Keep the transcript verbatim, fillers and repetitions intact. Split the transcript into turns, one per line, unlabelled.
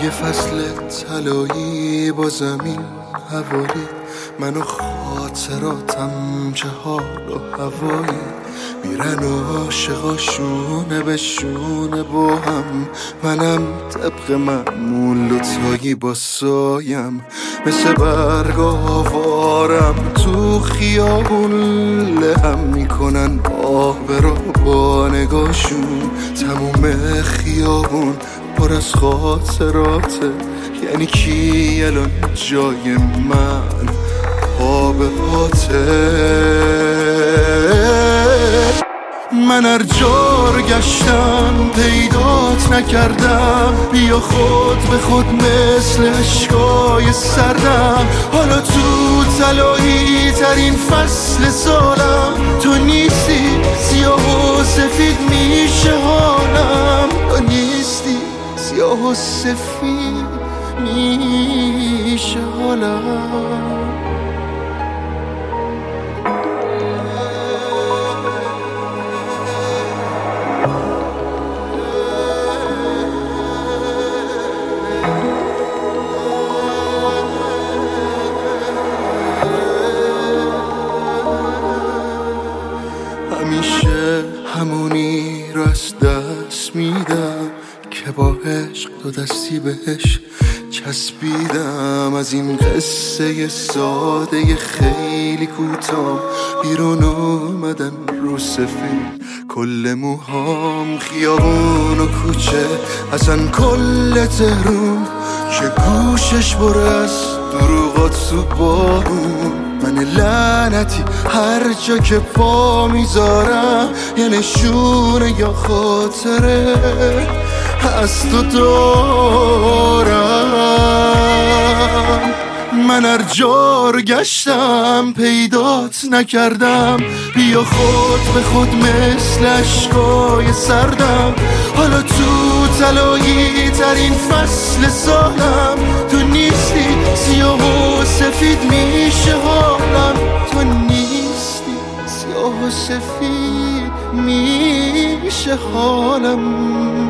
یه فصل طلایی با زمین هوایی، من و خاطراتم چه حال و هوایی. میرن عاشقا شونه به شونه با هم، منم طبق معمول دوتایی با سایم. مثل برگ آوارم تو خیابون لهم میکنن آبرا با نگاشون. تموم خیابون پر از خاطراته، یعنی کی الان جای من پا به پاته. من هر جا گشتم پیدات نکردم، بیا خود به خود مثل اشکای سردم. حالا تو طلایی ترین فصل سالم، تو نیستی سیاه و سفید میشه حالم. تو نیستی سیاه و سفید میشه حالم. همیشه همونی رو از دست میدم که با عشق دو دستی بهش چسبیدم. از این قصه ساده خیلی کوتاه بیرون اومدن رو سفید کل موهام. خیابون و کوچه اصلا کل تهرون که گوشش بره از دروغات تو بارون. من لعنتی هر جا که پا میذارم یه نشونه یا خاطره از تو دارم. من هر جا رو گشتم پیدات نکردم، بیا خود به خود مثل اشکای سردم. حالا تو طلایی ترین فصل سالم، تو نیستی سیاه و سفید میشه حالم. تو نیستی سیاه و سفید میشه حالم.